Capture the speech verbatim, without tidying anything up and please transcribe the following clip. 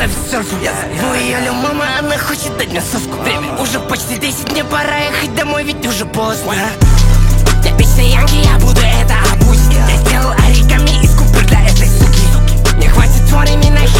ловит серфу. Я зову ее Лё мама, она хочет дать мне соску. Время уже почти десять, мне пора ехать домой, ведь уже поздно. Типичный янки, я буду это опустить. Я сделал оригами из кубы для этой суки. Не хватит времени на